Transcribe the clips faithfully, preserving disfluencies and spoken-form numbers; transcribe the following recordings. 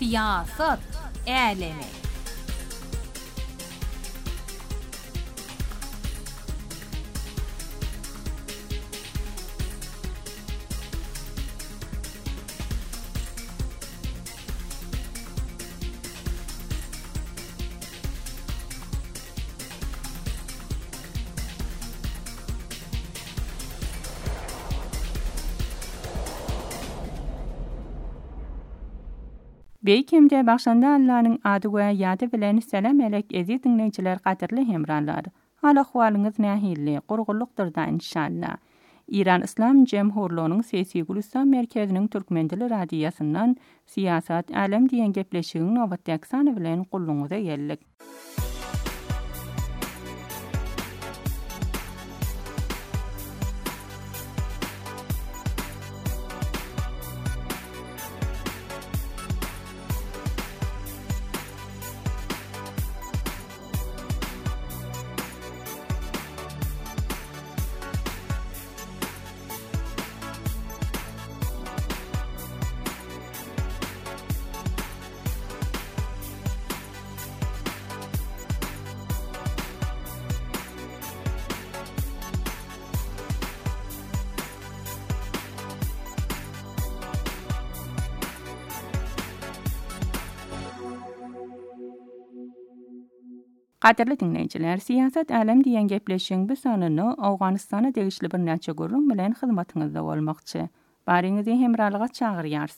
Siyasat alemi. Beýkemde başanda Allah'ın adı we ýady bilen selam elek ezi dinleýijiler gaderli hemranlar. Hal ahwalyňyz nähilli, gurgullukdyr da inşallah. İran İslam Jemhurluğunyň Sesi Gülistan merkeziniň Türkmen dili radiýasyndan Siyasat alem diýen gepleşigiň nowatda aksany bilen gulluňyza geldik. Gaderli dinleýijiler, Siyasat alem diýen gepleşigiň bu sanyny Awganystana degişli bir näçe gurrun bilen hyzmatyňyzda bolmakçy. Baryňyzy hemralyga çagyrýars.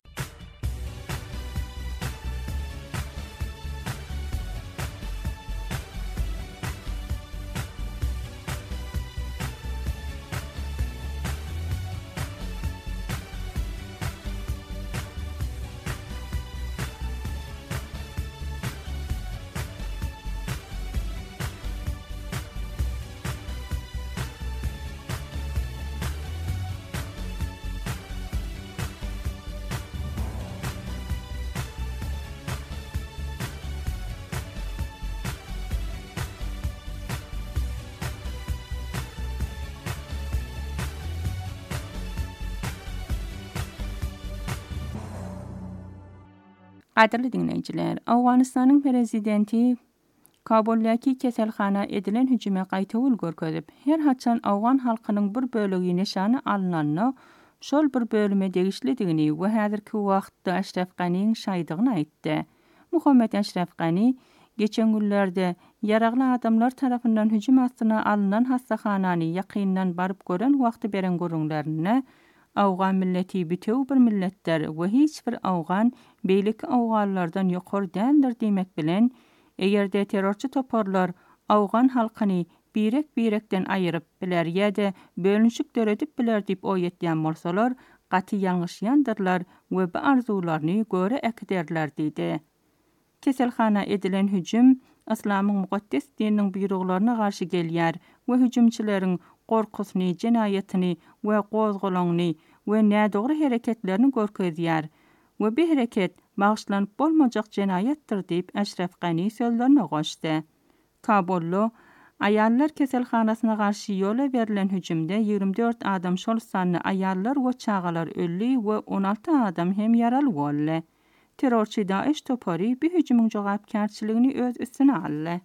Gaderli dinleýijiler, Awganystanyň prezidenti Kabuldäki keselhana edilen hüjüme gaýtawyl görkezip, her haçan Awgan halkynyň bir bölegi nişany alynanyny, şol bir bölüme degişlidigini we häzirki wagtda Ashraf Ganiň şaýdygyny aýtdy. Muhammed Ashraf Gani geçen günlerde yaragly adamlar tarapyndan hüjüm astyna alynan hastahanany ýakyndan baryp gören wagty beren görüňlerini Awgan milleti bitew bir milletler we hiç bir Awgan beýlik Awganlardan ýokary däldir diýmek bilen, egerde terrorçy toparlar Awgan halkyny birek-birekden aýryp biler ýa-da bölünşik döredip biler diýip oýatýan bolsalar, gaty ýalňyşýandyrlar we bu arzularyny göre ekderler diýdi. Keselhana edilen hüjüm Islamyň mukaddes dininiň buyruglaryna garşy gelýär we hüjümçileriň gorkusyny, jenaýatyny we gozgolanyny we nädogry hereketlerini görkezýär we bu hereket bagyşlanyp bolmajak jenaýatdyr diýip Ashraf Gani sözlerine goşdy. Kabullu aýallar keselhanasyna garşy ýola berilen hüjümde ýygrimi dört adam şol sanly aýallar we çagalar ölli we on alty adam hem ýaraly boldy. Terrorçy Daesh topary bu hüjümüň jogapkarçylygyny öz üstüne aldy.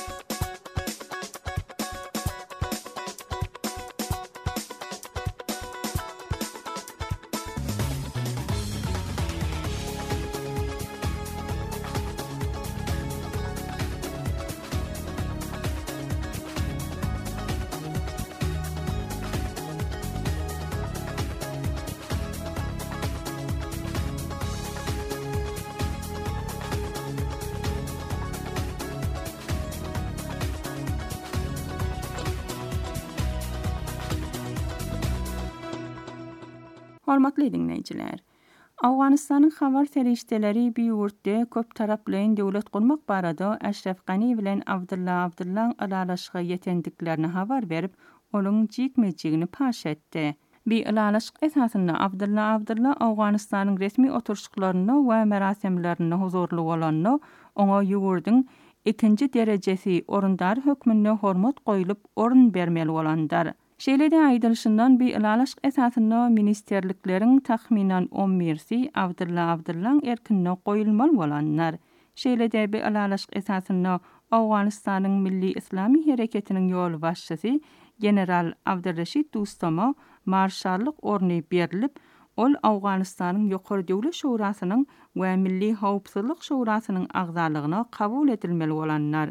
Hormatly dinleýijiler, Awganystanyň habar serişdeleri bir ýurtda köp taraply döwlet gurmak barada Ashraf Gani bilen Abdullah Abdullah alalaşyga ýetendiklerini habar berip, olaň jikmejigini paş etdi. Bir alalaşyk esasynda Abdullah Abdullah Awganystanyň resmi oturşyklaryna we merasimlerine huzurly bolanyny, oňa ýurdyň ikinji derejesi orundar hökmüne hormat goýulyp orun bermeli bolandar. Şeýle-de aýdylşyndan bir ylalaşyk esasynda ministerliklerin tahminan on birsi Abdulla Abdullaň erkinine goýulmaly bolanlar. Şeýle-de bir ylalaşyk esasynda Awganystanyň Milli Islami Hereketiniň ýol başçysy general Abdurreşid Dostama marşallyk orny berilip, ol Awganystanyň ýokary döwlet şurasynyň we Milli Howpsuzlyk şurasynyň agzalygyna kabul edilmeli bolanlar.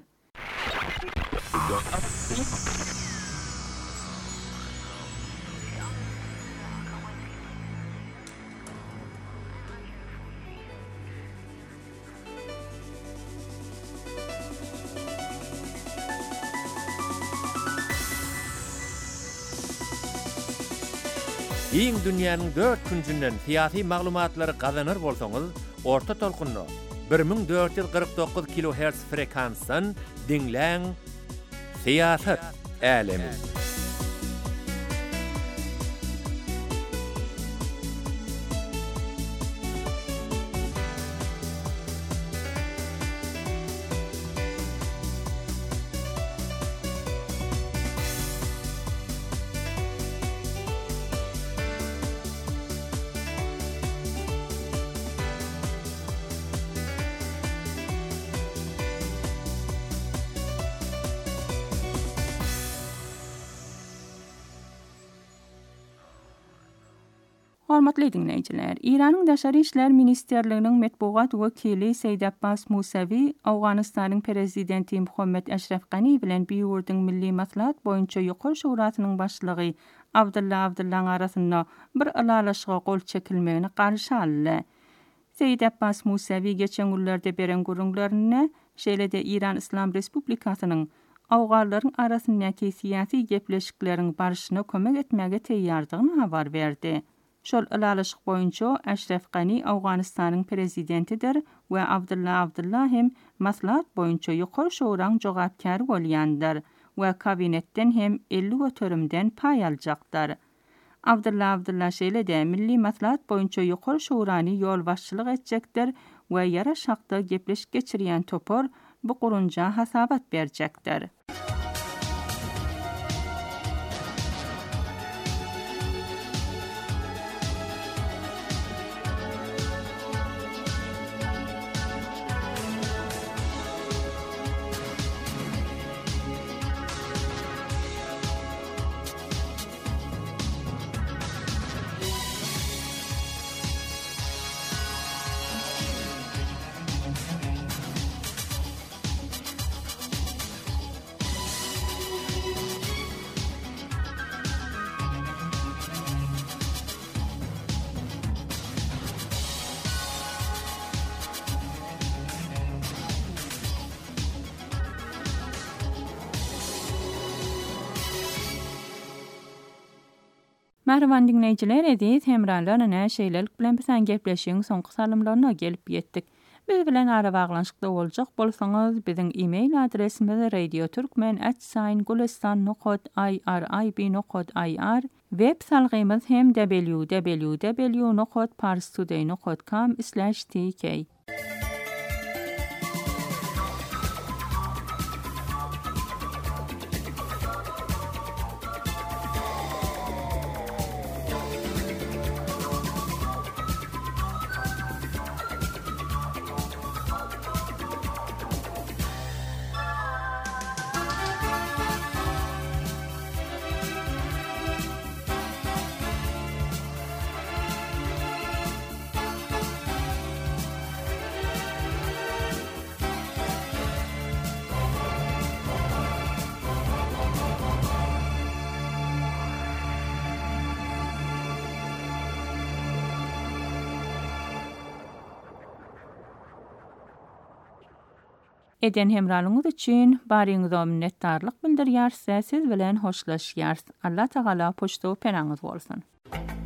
Iň dünýäniň dört küncünden siyasi maglumatlary gazanır bolsaňyz, orta tolkunny bir ming dört yüz kırk dokuz kilohertz frekansdan dinläň. Siyasat älemi. Hormatly dinleyijiler, İranyň Daşary işler ministerliginiň metbuat wekili Seýid Abbas Musawi Awganystanyň prezidenti Muhammed Ashraf Ghani bilen bir ýurduň milli maslahat boýunça ýokary şurasynyň başlygy Abdulla Abdullaň arasynda bir ylalaşyga gol çekilmegini garşy aldy. Seýid Abbas Musawi geçen günlerde beren görüňlerini şeýle-de İran İslam Respublikasynyň awganlaryň arasyndaky siyasi gepleşikleriň barşyna kömek etmäge teýýardygyny habar berdi. Şol ylalaşyk boýunça Ashraf Ghani Awganystanyň prezidentidir we Abdulla Abdulla hem maslahat boýunça ýokary şuraň jogapkary bolýandyr we kabinetden hem elli götürümden pay aljakdyr. Abdulla Abdulla şeýle-de milli maslahat boýunça ýokary şurany ýol başçylyk etjekdir we ýara şakda gepleşik geçirýän topor bu gurunja hasabat berjekdir. Merhaban dinleyijiler, edit hemrarlaryna şeýlelik bilen bilen gepleşiň soňky salymlaryna gelip ýetdik. Biz bilen ara baglanşykda boljak bolsaňyz, biziň e-mail adresimiz radio turkmen at gulistan nokta irib nokta ir, web salgymyz hem w w w nokta parstoday nokta com slash t k. Eden hemralyňyz üçin baryňyza minnetdarlyk bildirýär, siz bilen hoşlaşýar. Allah Taala poşto penaňyz bolsun.